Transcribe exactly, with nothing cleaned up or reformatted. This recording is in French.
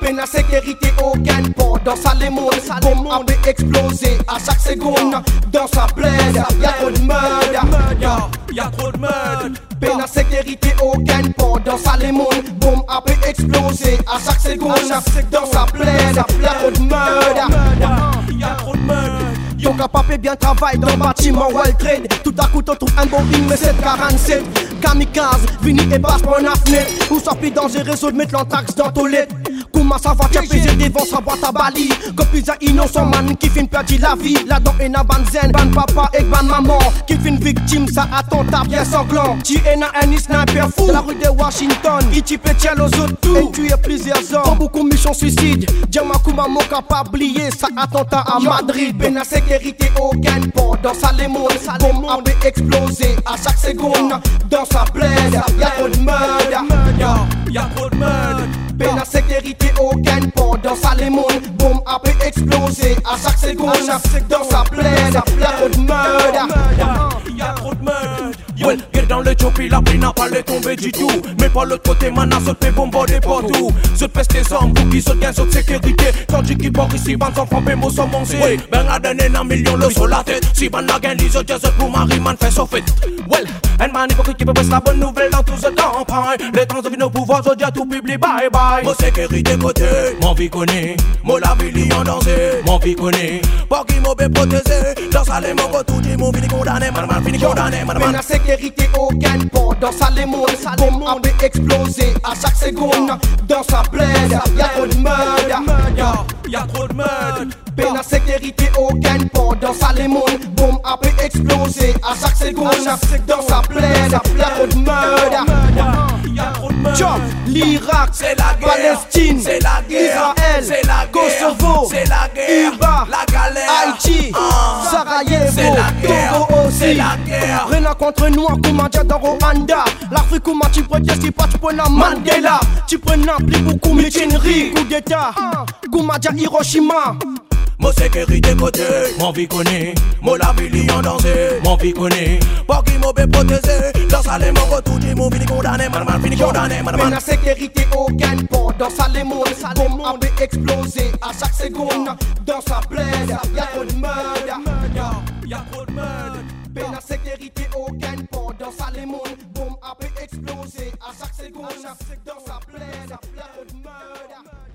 Peine à sécurité aucune pendant ça les mondes. Bombe a peut exploser à chaque seconde. Dans sa plaide, y'a trop de meurtre. Y'a trop de meurtre. Peine à sécurité aucune pendant ça les mondes. Bombe a peut exploser à chaque seconde. Dans sa plaide, y'a trop de meurtre. Y'a trop de meurtre. Ton capable bien travaille dans le bâtiment World Trade. Tout à coup t'en trouves un bon ring mais c'est quarante-sept. Kamikaze, vini et passe pour la fenêtre. Ou sorti dangereux, réseau de mettre l'anthrax dans toilette. Comment ça va, t'as pesé devant sa boîte à Bali. Comme pizza innocent man qui fin perdu la vie. Là-dedans et na ban zen, ban papa et ban maman. Qui fin victime, ça attentat bien sanglant. Tu es na un sniper fou. La rue de Washington, il t'y peut tirer aux autres tout. Et tuer plusieurs hommes. Pour beaucoup mission suicide. Diamakou maman capable oublier ça attentat à Madrid. Ben à sécurité aucune pendant ça les mondes. Bombe a peut exploser à chaque seconde. Dans sa plaide, y'a trop de meurtre. Y'a trop de meurtre. Peine à sécurité aucune pendant ça les mondes. Bombe a peut exploser à chaque seconde. Dans sa plaide, y'a trop de meurtre. Y'a trop de meurtre. Yo, get dans le chopi, la pluie n'a pas les tombé du tout. Mais par l'autre côté, man, a sauté bombarder partout. Saute peste les hommes, pour qui saute gain, saute sécurité. Tandis qu'ils portent ici, ban sans frapper, mots sans manger. Ben la donne un million, le sur la tête. Si ban la gain, les autres, saute pour Marie, man, fait son fait. Well, un man hypocrite qui peut passer la bonne nouvelle dans tout ce temps. Les temps de vie, nos pouvoirs, je dis à tout public, bye bye. Mon sécurité côté, mon vie connaît. Mon la vie en danger, mon vie connaît. Pour qui m'ont bien protégé. Dans ça, les mots, tout dit, mon vie condamné, man, man, fini condamné, man, man. Sécurité aucune pendant ça les mondes. Bombe a peut exploser à chaque seconde. Dans sa plaide, y'a trop de meurtre. Y'a trop de meurtre. Peine à sécurité aucune pendant ça les mondes. Bombe a peut exploser à chaque seconde. Dans sa plaide, y'a trop de meurtre. Y'a trop de meurtre. L'Irak, c'est la guerre. Palestine, c'est la guerre. Israël, c'est la guerre. Kosovo, c'est la guerre. Cuba, la galère. Haïti, ah. Sarajevo, c'est la guerre. Togo aussi. C'est la guerre. Rien contre nous, comment dire dans Rwanda. L'Afrique, comment tu protestes, si pas tu prends la Mandela. Tu prends la plus beaucoup, mais tu n'es coup d'état. Comment dire Hiroshima. Mon sécurité côté, mon vie connaît. Mon la vie en danger, mon vie connaît. Pour qui m'ont bien protégé. Dans ça les mots, tout dit, mon vie condamné, man, man, fini condamné, man, man. Peine à sécurité aucune pendant ça les mondes. Bombe a peut exploser à chaque seconde. Dans sa plaide, y'a trop de meurtre. Y'a trop de meurtre. Peine à sécurité aucune pendant ça les mondes. Bombe a peut exploser à chaque seconde. Dans sa plaide, y'a trop de meurtre.